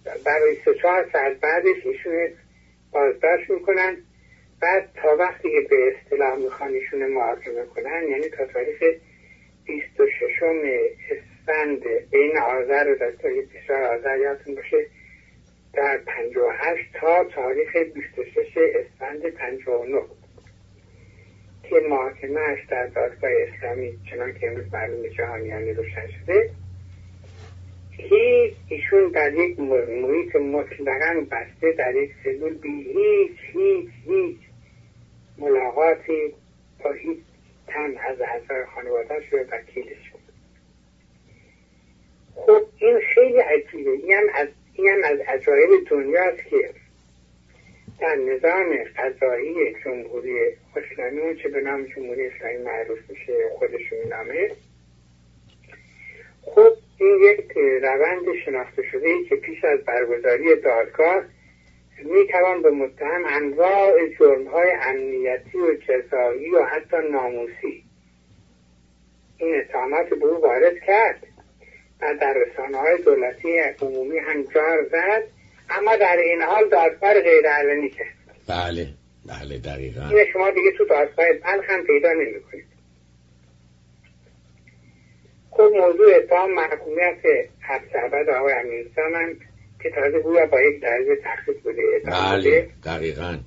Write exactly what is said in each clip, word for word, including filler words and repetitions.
برای سه چهار ساعت بعدش ایشون بازداشت میکنن. بعد تا وقتی که به اصطلاح میخوان ایشون محاکمه کنن، یعنی تا تاریخ بیست و ششم اسفند بین آذر و تا بیست آذر یادتون باشه در پنجاه و هشت تا تاریخ بیست و شش اسفند پنجاه و نه که محاکمه‌اش در دادگاه اسلامی چنان که امروز معلوم جهانیانی روشن شده. هیچ ایشون در یک محیط مطلقاً بسته در یک سلول بی هیچ هیچ هیچ ملاقاتی با هیچ تن از اعضای خانواده‌اش و وکیلش. خب این خیلی عجیبه. این هم از این هم از عجایب دنیاست که در نظام قضایی جمهوری اسلامی، اون چه به نام جمهوری اسلامی معروف میشه خودشون نامه، خب این یک روند شناخته شده ای که پیش از برگزاری دادگاه میتوان به متهم انواع جرم‌های امنیتی و جزایی و حتی ناموسی این اتهامات به او وارد کرد و در رسانه‌های دولتی عمومی هم جار زد، اما در این حال دادگاه غیر علنی کرد. بله بله دقیقاً. این شما دیگه تو دادگاه بلخ هم پیدا نمی‌کنید. خب موضوع اتهام محکومیت حبس ابد آقای امیرزا من که تازه گویا با یک درجه تخفیف بوده اتهام بله بوده. دقیقاً.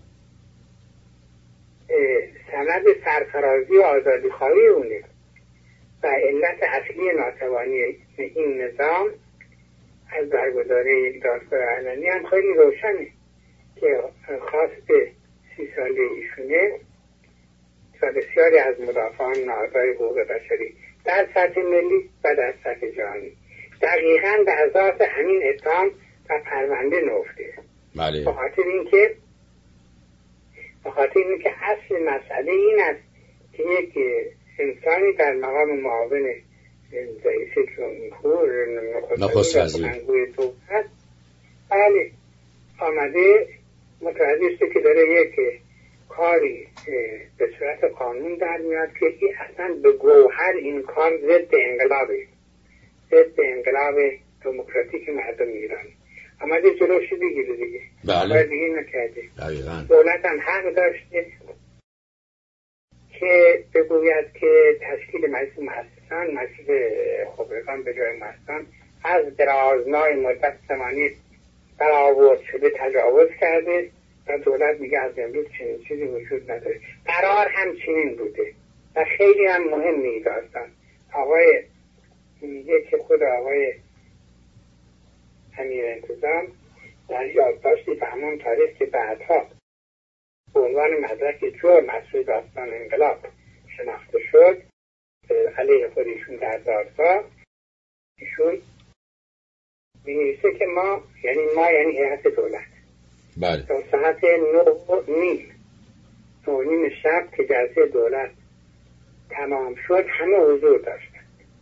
سند سرفرازی و آزادی خواهی اونه و علت اصلی ناتوانی این نظام از برگزاری یک دادگاه علنی هم خیلی روشنه که خواست سی ساله ایشونه و بسیاری از مدافعان نهادهای حقوق بشری در سطح ملی و در سطح جهانی دقیقاً به اساس همین اتهام و پرونده نفته. بله. به خاطر اینکه به خاطر اینکه اصل مسئله این است که یک انسانی در مقام معاون رئیس جمهور نخست وزیر دولت بله آمده متوجه شده که داره یک کاری به صورت قانون در میاد که این اصلا به گوهر این کار ضد انقلابه، ضد انقلاب دموکراتیک مردم ایران. آمده جلوشی بگیره دیگه. بله. دیگه نکرده. دقیقاً. دولت هم حق داشته که بگوید که تشکیل مجلس مؤسسان، مجلس خبرگان به جای مؤسسان از درازنای مدت زمانی برآورد شده تجاوز کرده و دولت میگه از امروز چنین چیزی وجود نداره. قرار هم چنین بوده و خیلی هم مهم این داستان. آقای میگه که خود آقای امیر انتظام در یادداشتی به همون تاریخ که بعدها به عنوان مدرک جرم از سوی داستان انقلاب شناخته شد علیه خود ایشون در دادگاه، ایشون می‌نویسه که ما یعنی ما یعنی هیئت دولت بله تا ساعت نه نیم نه نیم شب که جلسه دولت تمام شد همه حضور داشتن.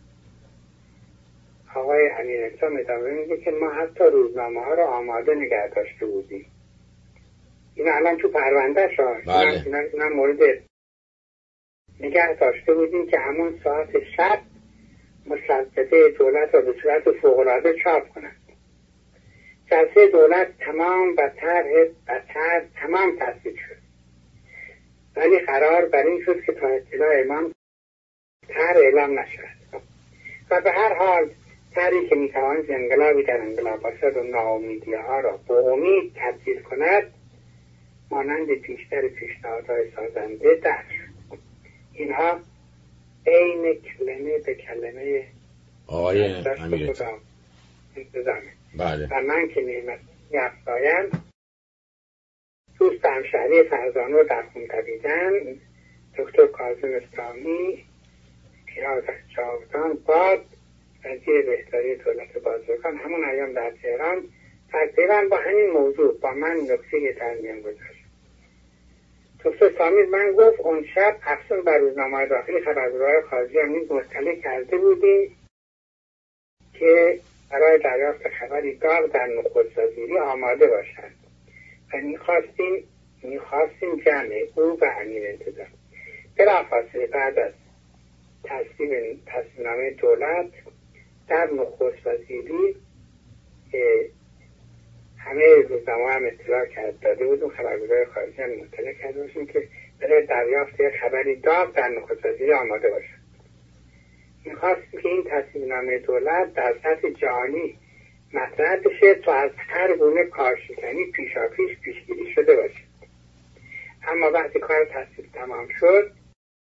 آقای امیر انتظام ادامه میگه که ما حتی روزنامه ها رو آماده نگه داشته بودیم. این الان تو پرونده شد. بله. اینا, اینا مورد نگه داشته بودیم که همون ساعت شب مسلسله دولت رو به صورت فوق‌العاده چاپ کنند. جلسه دولت تمام و طرح و طرح تمام تصویب شد، ولی قرار بر این شد که تا اطلاع امام طرح اعلام نشد و به هر حال طرحی که میتواند انقلابی در انقلاب باشد و ناامیدی ها را به امید تبدیل کند مانند پیشتر پیشنهادهای سازنده در اینها عین کلمه به کلمه آقای امیر انتظامه. بله. و من که نعمت می‌افزایم دوست همشهری فرزانه رو در خون دویدن دکتر کاظم اسلامی پیاز جاودان باد وزیر بهداری دولت بازرگان همون ایام در تهران در پیوند با همین موضوع با من نکته در میان گذاشت. دکتر سامی من گفت اون شب افسون بر روزنامه داخلی خبرگزاری خارجی هم نیز مطلع کرده بودیم که برای دریافت خبری داغ در نخست وزیری آماده باشند و میخواستیم میخواستیم جمع او و امیر انتظام. بلافاصله بعد از تصویب تصمیم‌نامه دولت در نخست وزیری روزنامه هم اطلاع کرد داده بودیم، خبرگزار خارجی هم مطلع کرده باشیم که برای دریافت خبری داغ در نخست وزیری آماده باشد. میخواستیم که این تصمیمنامه دولت در سطح جهانی مطرح بشه تا از هر گونه کارشکنی پیشاپیش پیشگیری شده باشه. اما وقتی کار تصویب تمام شد،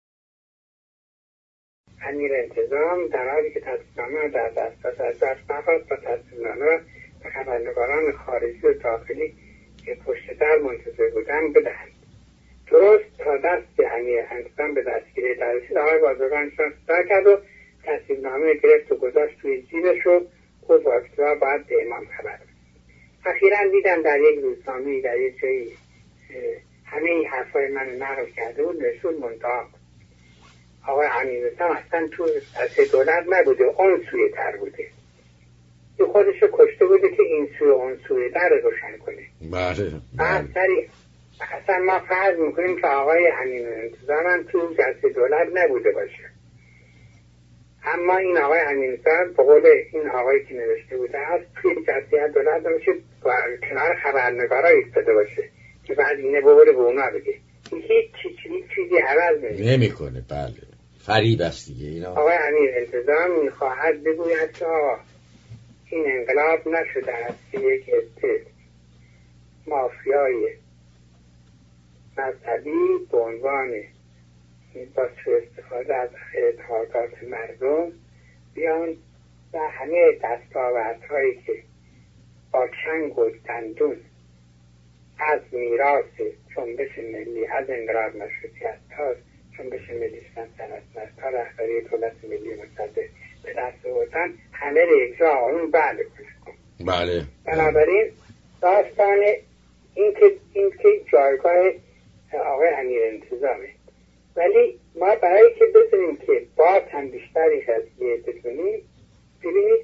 امیر انتظام در حالی که تصمیمنامه را در دسترس از دست نخواست و تصمیمنامه را به خبرنگاران خارجی و داخلی که پشت در منتظر بودند بدهند. درست تا دست امیر انتظام به دستگیری در رسید، آقای بازرگانشان صدا کرد و تصمیمنامه گرفت و گذاشت توی جیبش و گفت واکتلا باید به امام خبر بدهد. اخیراً دیدم در یک روزنامه در یک جایی همه این حرفای من نقل کرده بود، نشون منتها آقای امیرحسین اصلا تو از دولت نبوده، اون سوی تر بوده، این خودشو کشته بوده که این سوی اون سوی در روشن کنه. بله بله. اصلا ما فرض میکنیم که آقای امیرحسین هم تو جلسه دولت نبوده باشه، اما این آقای امیرحسین به قول این آقایی که نوشته بوده است توی جلسه دولت باشه، کنار خبرنگارا ایستاده باشه که بعد اینه ببره به اونا بگه. هیچ چیزی چیزی عوض نمی کنه. بله فریب است دیگه اینا. آقای امیر انتظام میخواهد بگوید که این انقلاب نشده است که یک عده مافیای مذهبی به عنوان با سوء استفاده از اعتقادات مردم بیان و همه دستاوردهایی که با چنگ و دندون از میراث جنبش ملی، از انقلاب مشروطیت تا جنبش ملی سلطنت تا رهبری دولت ملی مستقل به دست آوردن، همه رو یک جا آقایون بله کنه. بله. بنابراین داستان این که این که جایگاه آقای امیر انتظامه، ولی ما برای که بدونیم که باز هم بیشتری قضیه بدونیم، ببینید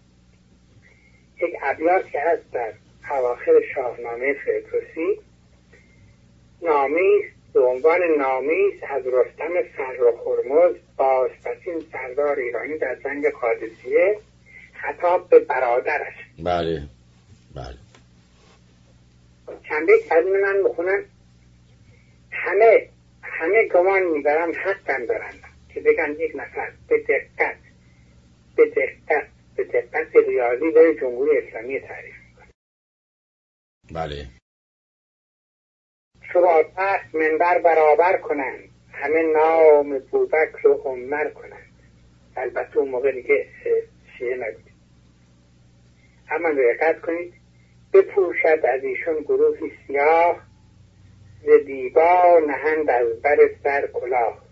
یک ابیات که هست در اواخر شاهنامه فردوسی، نامه‌ای به عنوان نامه‌ای از رستم فرخ هرمز بازپسین سردار ایرانی در جنگ قادسیه، خطاب به برادرش. بله بله. چند بیت از من بخونم. همه همه گمان میبرم حقم دارن که بگن یک نفر به دقت به دقت به دقت ریاضی داره جمهوری اسلامی تعریف میکنه. بله. شما تخت منبر برابر کنند، همه نام بوبکر و عمر کنند. البته اون موقع دیگه شیعه نبود. اما دقت کنید، بپوشد از ایشون گروهی سیاه، ز دیبا نهند از بر سر کلاه.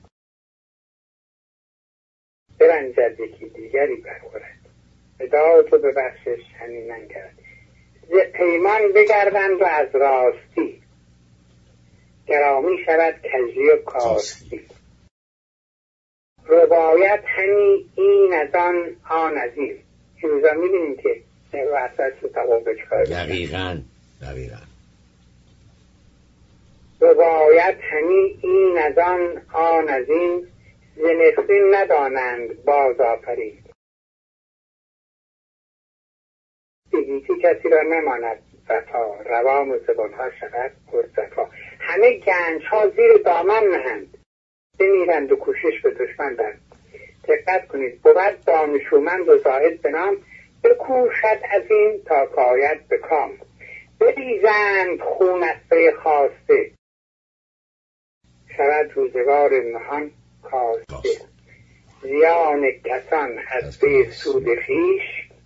برنجد یکی دیگری برخورد، فدا تو به بخشش همین ننگرد. ز پیمان بگردند و از راستی، گرامی شود کژی و کاستی. روایت همی این از آن آن از این. این روزا میبینیم که وسط رو تقابل چکار دقیقاً دقیقاً. روایت همی این از آن آن از این، ز نفرین ندانند باز آفرین. بگیتی کسی را نماند وفا، روام و زبانها شود پرصفا. همه گنج ها زیر دامن نهند، بمیرند و کوشش به دشمن برند. دقت کنید، بود دانشومند و زاهد به نام، بکوشد از این تا کاید به کام. بریزند خون از پی خواسته، شود روزگار نهان کاسته. زیان کسان از پی سود خویش،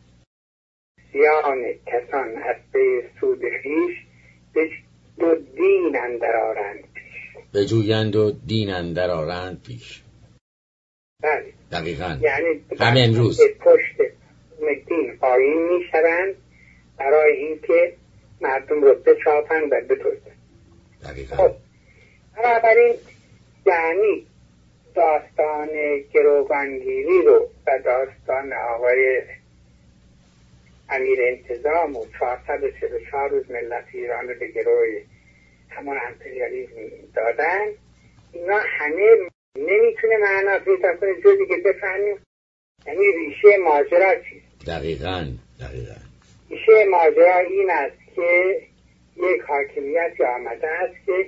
زیان کسان از پی سود خویش، به دو دین اندر آرند پیش. بجویند و دین اندر آرند پیش. بله دقیقاً. یعنی همه امروز پشت دین قایم می شوند برای اینکه مردم رو بچاپن و بدزدن. دقیقاً. خب بنابراین یعنی داستان گروگانگیری رو و داستان آقای امیر انتظام و چهارصد و چهل و چهار روز ملت ایران رو به گروه همون امپریالیسم دادن، اینا همه نمیتونه معنا پیدا کنه جزی که بفهمیم یعنی ریشه ماجرا چیست. دقیقاً دقیقاً. ریشه ماجرا این است که یک حاکمیتی آمده است که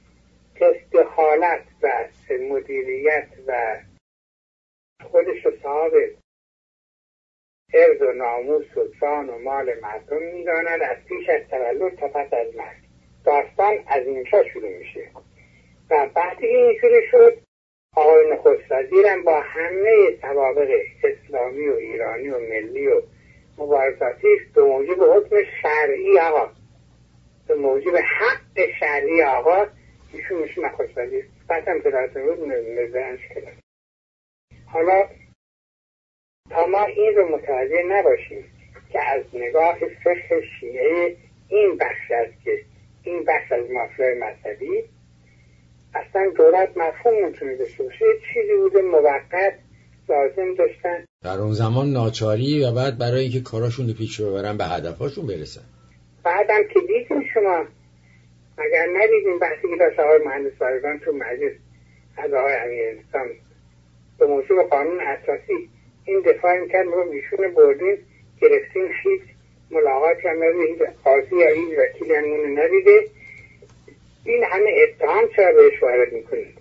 استخالت و مدیریت و خودش رو صاحب عرض و ناموس و جان و مال مردم میداند از پیش از تولد تا پس از مرگ. داستان از اینجا شروع میشه و وقتی اینجوری شد آقای نخست وزیرم با همه سوابق اسلامی و ایرانی و ملی و مبارزاتیش به موجب حکم شرعی آقا به موجب حق شرعی آقا ایشون میشه نخست وزیر. بعدم پدرتون بود مزدنش کرد. حالا تا ما این رو متوجه نباشیم که از نگاه فقه شیعه این بخش است که این بخش از مافیای مذهبی اصلا دولت مفهوم نمیتونه داشته باشه، چیزی بوده موقت لازم داشتن در اون زمان ناچاری و بعد برای اینکه کاراشون رو پیش ببرن به هدفاشون برسن. بعدم که دیدیم شما اگر ندیدیم وقتی که داشت آقای مهندس بارگان تو مجلس از آقای امیرالسلام به موجب قانون اساسی این دفاع میکرد ما بیشون بردیم گرفتیم هیچ ملاقاتی هم ندید قاضی یا هیچ وکیلی همونه ندیده. این همه اتهام چرا بهش وارد میکنید؟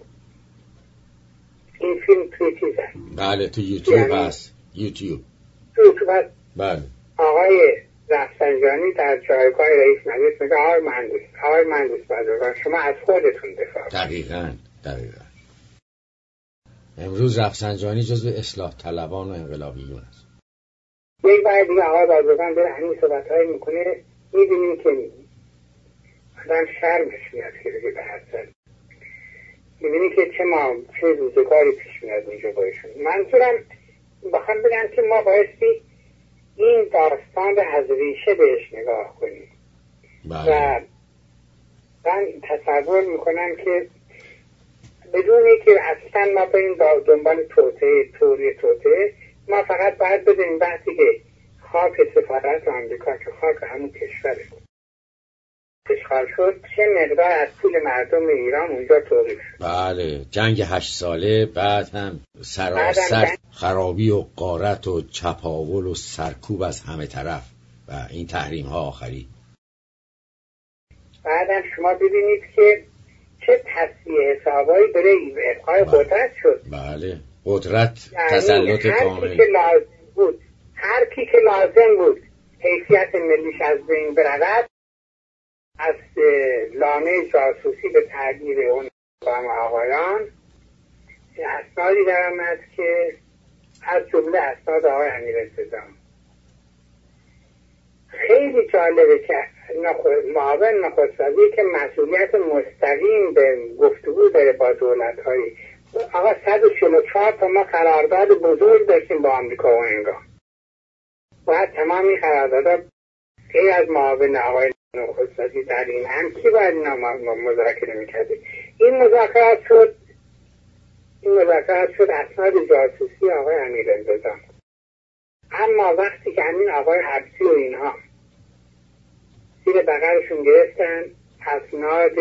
این فیلم توی چیز هست؟ بله تو یوتیوب یعنی هست. یوتیوب تو یوتیوب هست. بله. آقای رفسنجانی در جایگاه رئیس مجلس میگه آقای مهندس آقای مهندس بازرگان شما از خودتون دفاع. دقیقاً دقیقاً امروز رفسنجانی جزو اصلاح طلبان و انقلابیون است. یک بار دیگه آقای بازرگان داره همین صحبت‌هایی میکنه میبینیم که آدم شرمش میاد که بگه به حسن میبینی که چه ما چه روزگاری پیش میاد اینجا بایشون. منظورم بخوام بگم که ما بایستی این داستان رو از ریشه بهش نگاه کنیم. بله. و من تصور میکنم که بدون که اصلا ما بریم دنبال توطئه توری توطئه ما فقط باید بدونیم وقتی که خاک سفارت آمریکا که خاک همون کشوره اشغال شد چه مقدار از پول مردم ایران اونجا توقیف شد. بله جنگ هشت ساله بعد هم سراسر جنگ... خرابی و غارت و چپاول و سرکوب از همه طرف و این تحریم ها آخری. بعدم شما ببینید که چه تصفیه حسابایی برای ابقای قدرت شد. بله قدرت یعنی تسلط هر کامل. کی که لازم بود هر کی که لازم بود حیثیت ملیش از بین برود از لانه جاسوسی به تغییر اون قام آقایان اسنادی در آمد که از جمله اسناد آقای امیرالسلام. خیلی جالبه که معاون نخست وزیر که مسئولیت مستقیم به گفتگو داره با دولت‌های آقا صد و چهل و چهار تا ما قرارداد بزرگ داشتیم با آمریکا و انگار باید تمام این قراردادها غیر از معاون آقای نخست وزیر در این هم کی باید اینا مذاکره میکرده؟ این مذاکرات شد این مذاکرات شد اسناد جاسوسی آقای امیرالسلام. اما وقتی که همین آقای حبسی و اینها زیر بغلشون گرفتن اسناد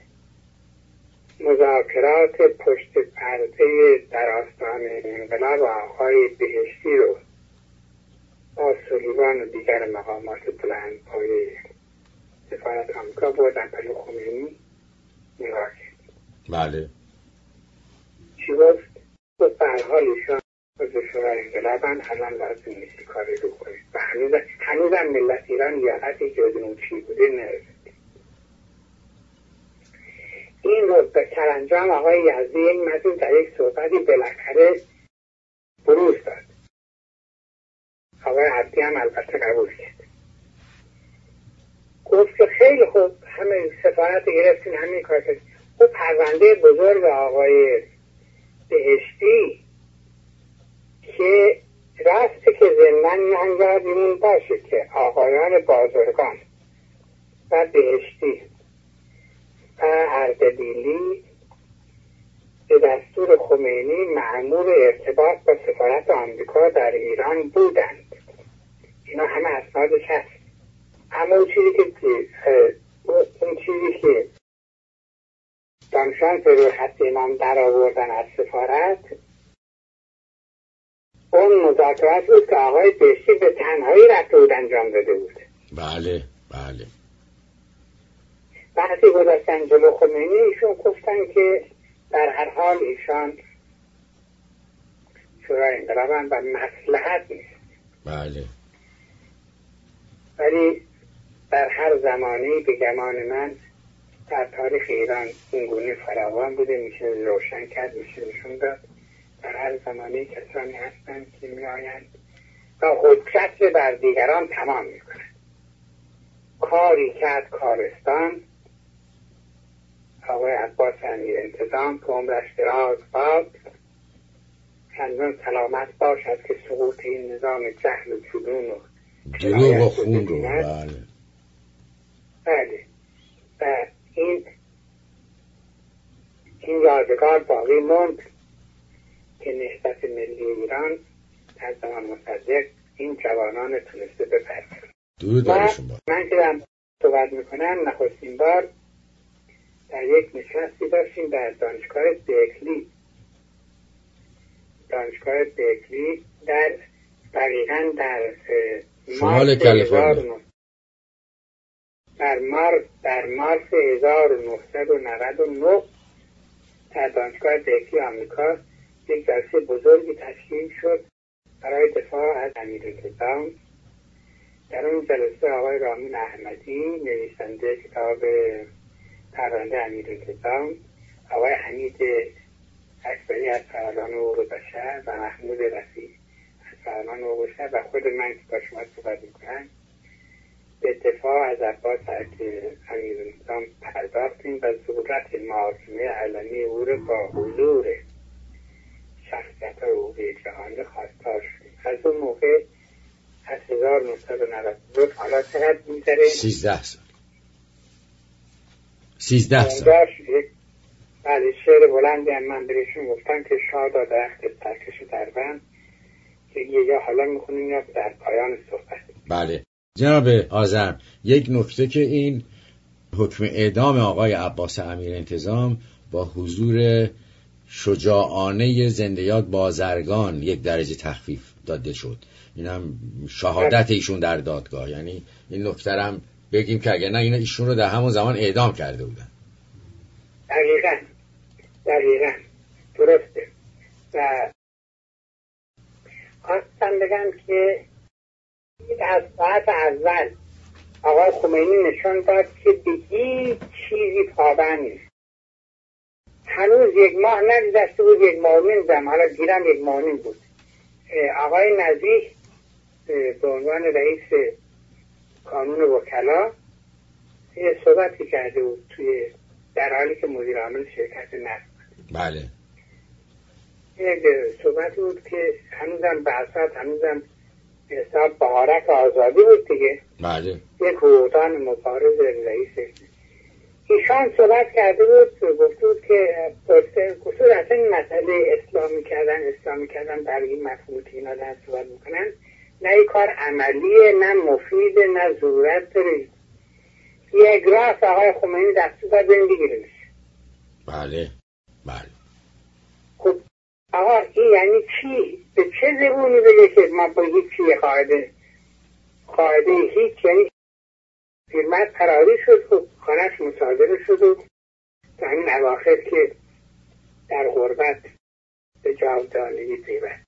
مذاکرات پشت پرده در آستان انقلاب آقای بهشتی رو با سلیمان و دیگر مقامات بلند پایه سفارت آمریکا بردن پلو خمینی نگاه کرد. بله. چی گفت؟ گفت برحال ایشان از شورای انقلابن الان لازم نیستی کاری رو کنید و هنوز هم ملت ایران یادتی که بدون چی بوده نرسید. این رو به سرانجام آقای یزدی یک مدون در یک صحبتی بالاخره بروز داد. آقای عبدی هم البته قبول کرد. گفت که خیلی خوب همه سفارت گرفتین همین کار کرد. او پرونده بزرگ آقای بهشتی که راسته که زندن یادمون باشه که آقایان بازرگان و بهشتی و اردبیلی به دستور خمینی مأمور ارتباط با سفارت آمریکا در ایران بودند. اینا همه اسنادش هست. اما اون چیزی که اون چیزی که دانشان رو حتی امام در آوردن از سفارت اون مذاکرات بود که آقای بهشتی به تنهایی رفته بود انجام داده بود. بله بله. وقتی گذاشتن جلو خمینی ایشون گفتن که در هر حال ایشان شورای انقلابن و مصلحت نیست. بله. ولی در هر زمانی به گمان من در تاریخ ایران اینگونه فراوان بوده، میشه روشن کرد، میشه نشون داد. در هر زمانی کسانی هستند که میآیند و حجت بر دیگران تمام میکنند. کاری کرد کارستان آقای عباس امیرانتظام که عمرش دراز باد، چندان سلامت باشد که سقوط این نظام جهل و جنون و دروغ و خون رو. بله بله. و این این یادگار باقی موند که نهضت ملی ایران در زمان مصدق این جوانان تونسته بپرورند. درود برشون باد. من که دارم صحبت میکنم نخستین بار در یک نشستی داشتیم در دانشگاه برکلی دانشگاه برکلی در دقیقاً در شمال کالیفرنیا در مارس در مارس هزار و نهصد و نود و نه در دانشگاه برکلی آمریکا یک جلسه بزرگی تشکیل شد برای دفاع از امیرانتظام. در اون جلسه آقای رامین احمدی نویسنده کتاب پرونده امیرانتظام، آقای حمید اکبری از فعالان حقوق بشر و محمود رفیع از فعالان حقوق بشر و خود من که با شما صحبت میکنم به دفاع از عباس امیرانتظام پرداختیم و صورت محاکمه علنی او را با حضور شخصیت‌های حقوقی جهانی خواستار شدیم. از اون موقع از هزار و نهصد و نود و دو حالا چقدر می‌گذره؟ سیزده سال سیزده سال بله. شعر بلندی هم من بهشون گفتم که شادا درخت ترکش دربند که یا حالا میخونیم یا در پایان صحبت. بله جناب آذر، یک نکته که این حکم اعدام آقای عباس امیرانتظام با حضور شجاعانه زنده یاد بازرگان یک درجه تخفیف داده شد. اینم شهادت ایشون در دادگاه. یعنی این نکته هم بگیم که اگر نه این ایشون رو در همون زمان اعدام کرده بودن. دقیقاً دقیقاً درسته. و خواستم بگم که از ساعت اول آقای خمینی نشون داد که به هیچ چیزی پابند نیست. هنوز یک ماه نگذشته بود، یک ماه نیم حالا گیرم یک ماه نیم بود، آقای نزیح به عنوان رئیس کانون وکلا یه صحبتی کرده بود توی در حالی که مدیر عامل شرکت نفت. بله. یک صحبتی بود که هنوزم بحثات هنوزم به حساب بهارک آزادی بود دیگه. بله. یک حقوقدان مبارز رئیس ایشان صحبت کرده بود، گفته بود که گفته اصلا این مسئله اسلامی کردن اسلامی کردن در این مفهوم که اینا در صحبت میکنن نه این کار عملیه، نه مفیده، نه ضرورت داره. یک راست آقای خمینی دستور داد بریم بگیرنش. بله بله. خب آقا این یعنی چی؟ به چه زبونی بگه که ما با هیچی قاعده قاعده هیچ، یعنی فیلمت قراری شد و خانش مصادره شد و تا این اواخر که در غربت به جاودانگی پیوست.